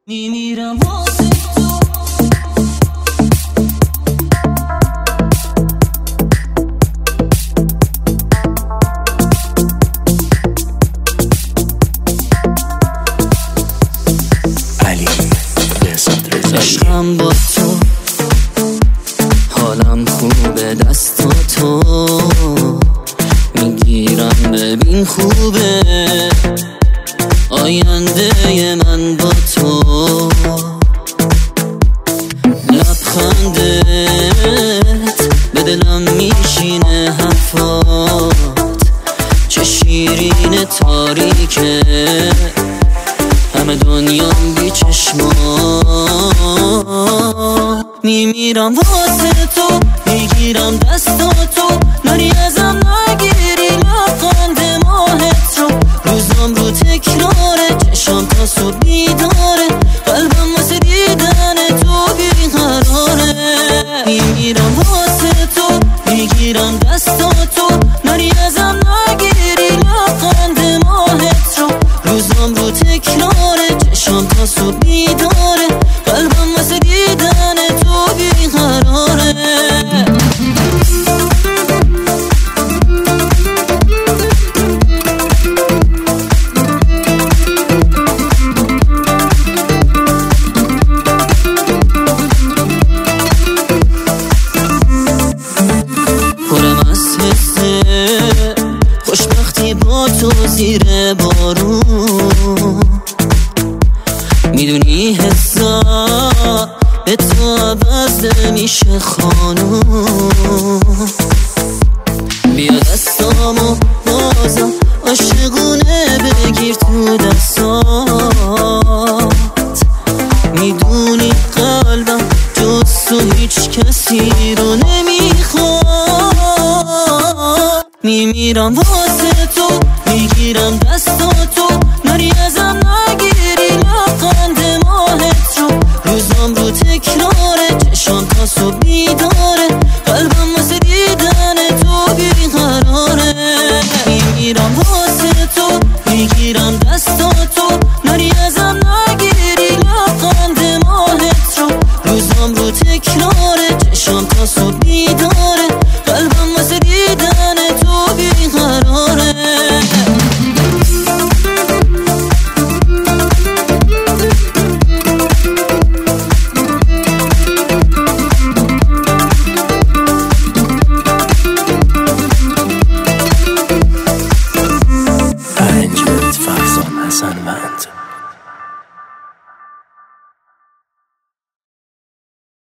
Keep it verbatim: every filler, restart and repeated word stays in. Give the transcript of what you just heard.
میمیرم واسه تو. علی بهزاد رضایی. عشقم با تو، حالم خوبه دستا تو میگیرم ببین خوبه آینده من با تو. لبخندت به دلم میشینه حرفات، چه شیرین تاریکه همه دنیام بی چشمات. میمیرم واسه تو، میگیرم دستاتو، نری ازم نگیری لبخند ماهت رو. روزام رو تکراره، چشم تا صبح بیداره، قلبم واسه دیدن تو بیقراره. میمیرم واسه تو، میگیرم دستاتو، نری ازم نگیری لبخند ماهت رو. روزام رو تکراره، چشم تا صبح بیداره، قلبم واسه دیدن تو بیقراره. پرم از حسه خوشبختی با تو زیر بارون، میدونی حسا به تو عوض نمیشه خانوم. بیا دستامو بازم عاشقونه بگیر تو دستات، میدونی قلبم جز تو هیچ کسی رو نمیخواد. میمیرم واسه